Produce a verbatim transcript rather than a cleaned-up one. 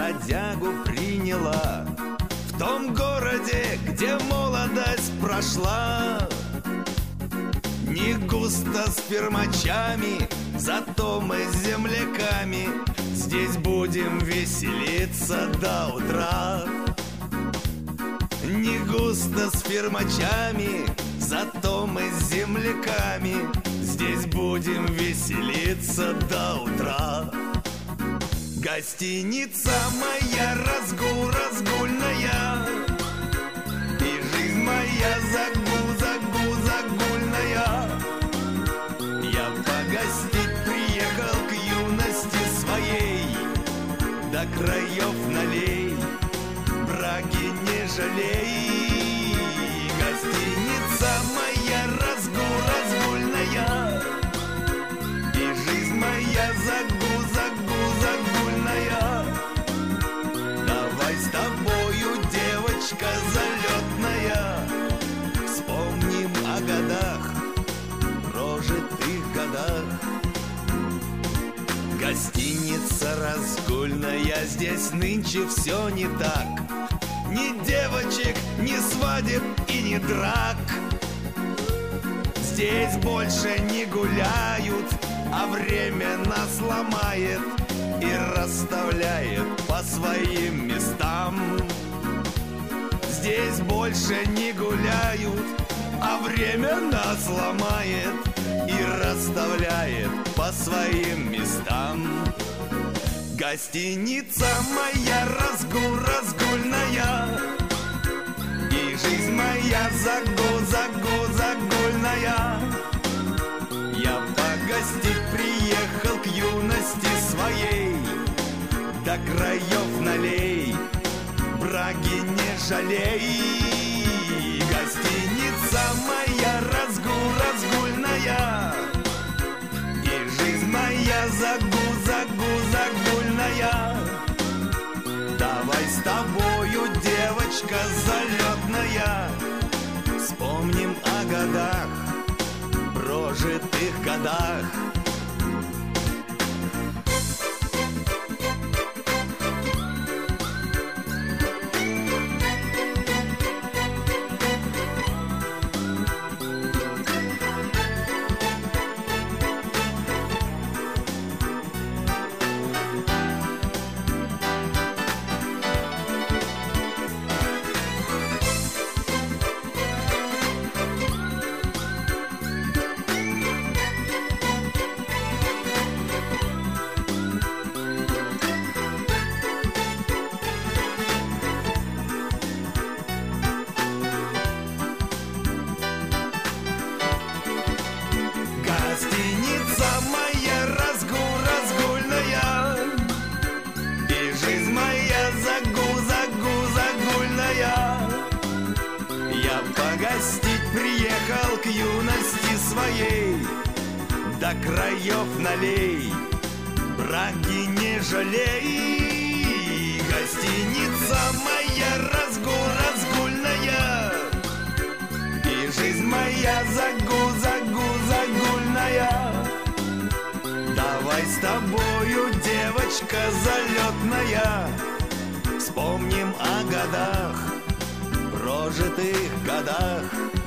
бродягу приняла в том городе, где молодость прошла. Не густо с фермачами, зато мы с земляками здесь будем веселиться до утра. Не густо с фермачами, зато мы с земляками здесь будем веселиться до утра. Гостиница моя разгул разгульная, и жизнь моя загул загул загульная. Я погостить приехал к юности своей, до краев налей, браги не жалей. Гостиница моя разгул разгульная, и жизнь моя загул загул загульная. Давай с тобою, девочка залетная, вспомним о годах, прожитых годах. Гостиница разгульная, здесь нынче все не так. Ни девочек, ни свадеб и ни драк. Здесь больше не гуляют, а время нас ломает и расставляет по своим местам. Здесь больше не гуляют, а время нас ломает и расставляет по своим местам. Гостиница моя разгул разгульная, и жизнь моя загул загул загульная. Я погостить приехал к юности своей, до краев налей, браги не жалей. Гостиница моя разгул разгульная, и жизнь моя загул загул загульная. Давай с тобою, девочка залетная, вспомним о годах, прожитых годах. Погостить приехал к юности своей, до краев налей, браги не жалей. Гостиница моя разгул разгульная, и жизнь моя загул загул загульная. Давай с тобою, девочка залетная, вспомним о годах, прожитых годах.